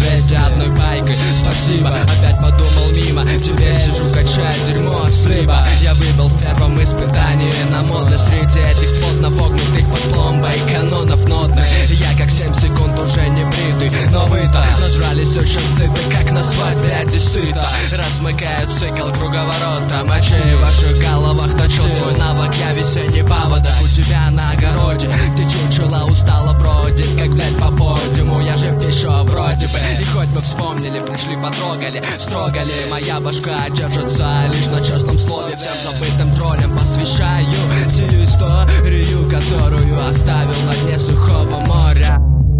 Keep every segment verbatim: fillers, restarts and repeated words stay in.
двести одной байкой. Спасибо, опять подумал мимо. Теперь сижу, качаю дерьмо с рыба. Я выбил в первом испытании на модность среди этих плотно вогнутых под пломбой канонов нотных. Я как семь секунд уже не бритый, но вы-то надрались очень сыты, как на свадьбе одессита. Размыкают цикл круговорота мочей в ваших головах. Точил свой навык, я весенний паводок у тебя на огороде, где чучело устало бродит, как, блядь, по подиуму. Я жив еще вроде бы, и хоть бы вспомнили, пришли, потрогали, строгали. Моя башка держится лишь на честном слове. Всем забытым троллям посвящаю сию историю, которую оставил на дне сухого моря.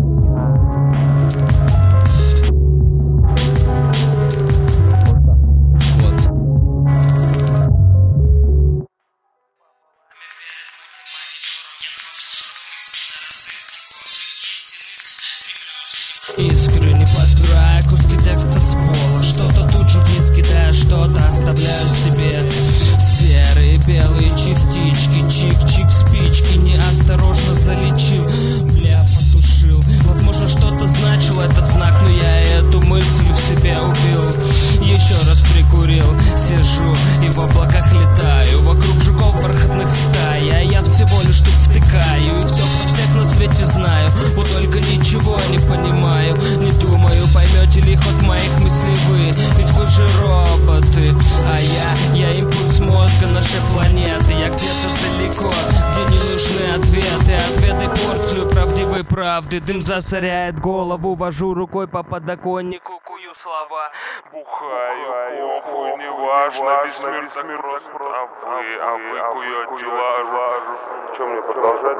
Искренне подбирая куски текста с пола, что-то тут же вниз кидая, что-то оставляю себе. Серые белые частички, чик-чик спички, неосторожно залечил, бля, потушил. Возможно, что-то значил этот знак, но я эту мысль в себе убил. Еще раз прикурил, сижу и в облаках летаю, вокруг жуков бархатных стай, а я всего лишь тут втыкаю и все про всех на свете знаю. Вот только ничего не понимаю, не думаю, поймете ли ход моих мыслей вы. Ведь вы же роботы, а я, я импульс мозга нашей планеты. Я где-то далеко, где не нужны ответы, ответы порцию правдивой правды. Дым засоряет голову, вожу рукой по подоконнику, кую слова. Бухаю, похуй, неважно, весь мир так прост. А вы, а вы куете лажу. Что мне продолжать?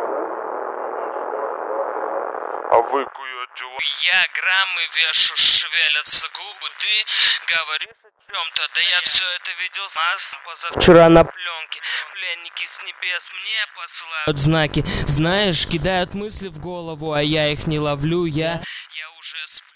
А вы куете лажу. Я граммы вешу, шевелятся губы. Ты говоришь о чем-то, да я все это видел позавчера на пленке. Пленники с небес мне посылают знаки. Знаешь, кидают мысли в голову, а я их не ловлю. Я, я уже сплю.